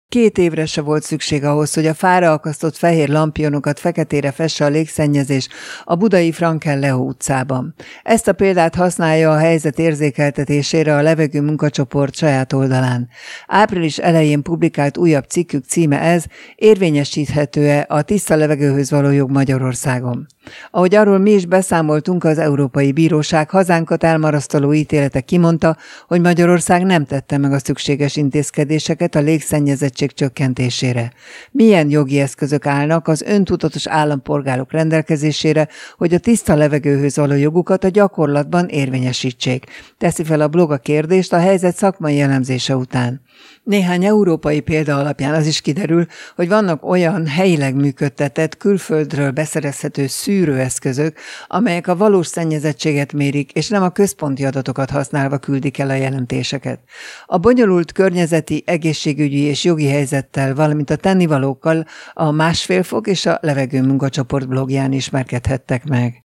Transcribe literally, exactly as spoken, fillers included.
Két évre se volt szükség ahhoz, hogy a fára akasztott fehér lampionokat feketére fesse a légszennyezés a budai Franken Lehó utcában. Ezt a példát használja a helyzet érzékeltetésére a levegő munkacsoport saját oldalán. Április elején publikált újabb cikkük címe ez: érvényesíthető-e a tiszta levegőhöz való jog Magyarországon? Ahogy arról mi is beszámoltunk, az Európai Bíróság hazánkat elmarasztaló ítélete kimondta, hogy Magyarország nem tette meg a szükséges intézkedéseket a légszennyezettség csökkentésére. Milyen jogi eszközök állnak az öntudatos állampolgárok rendelkezésére, hogy a tiszta levegőhöz való jogukat a gyakorlatban érvényesítsék? Teszi fel a blog a kérdést a helyzet szakmai elemzése után. Néhány európai példa alapján az is kiderül, hogy vannak olyan helyileg működtetett, külföldről beszerezhető szűrőeszközök, amelyek a valós szennyezettséget mérik, és nem a központi adatokat használva küldik el a jelentéseket. A bonyolult környezeti, egészségügyi és jogi helyzettel, valamint a tennivalókkal a Másfél Fok és a Levegő Munkacsoport blogján ismerkedhettek meg.